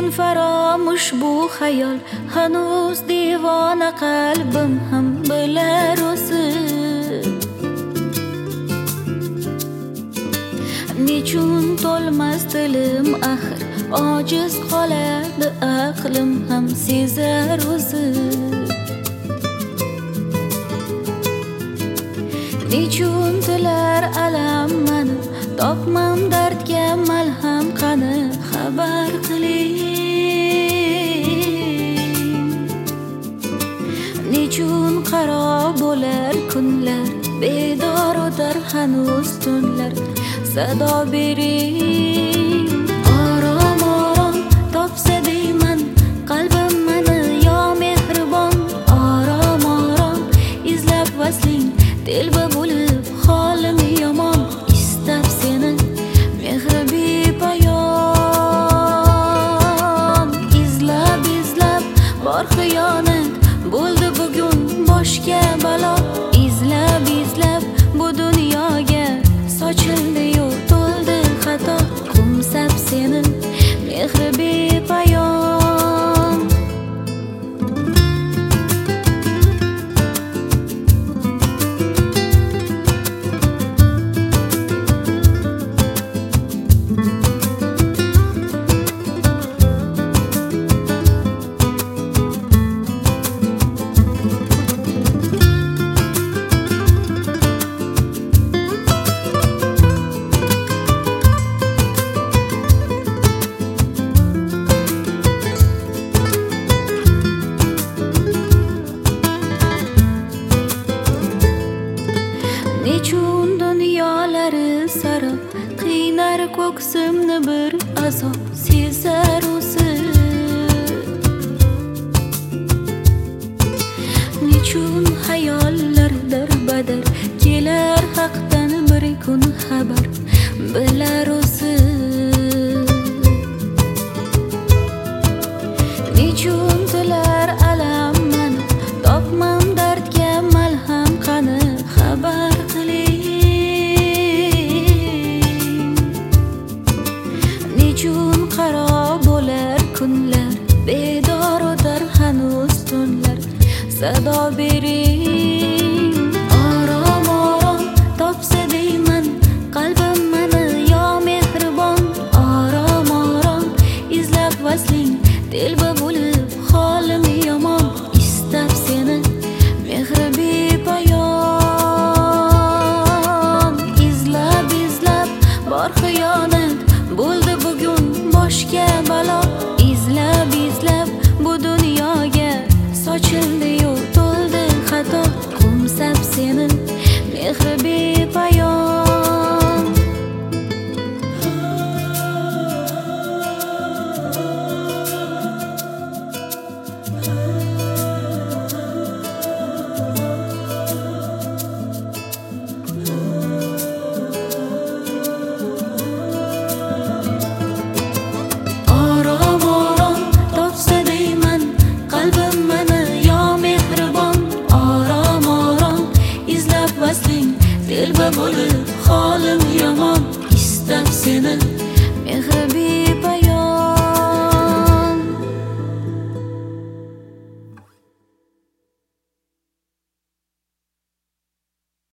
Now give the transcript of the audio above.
faramush bu xayol, hanuz devona qalbim ham bilar o'zim. Nechun to'lmas dilim axir, ojiz qoladi aqlim ham sezar o'zim. Nechun tilar alam mani, topmam dardga malham qani xabar qiling. Nechun qaro bo'lar kunlar, bedor o'tar hanuz tunlar, sado bering. Orom orom topsa deyman qalbim mani yo mehribon. Orom orom izlab vasling telba bo'lib holim yomon. Istab seni mehri bepoyon, izlab izlab bor xiyonat bo'ldi bugun boshga balo. Izlab izlab bu dunyoga sochildi-yu to'ldi xato. Qo'msab seni mehri bepoyon. Nechun dunyolari sarob, qiynar ko'ksimni bir azob sezar o'zim. Nechun hayollar darbadar, kelar haqdan bir kun xabar bilar o'zim. Nechun tilar alam mani, topmam dardga malham qani xabar qiling. Nechun qaro bo'lar kunlar, bedor o'tar hanuz tunlar, sado bering.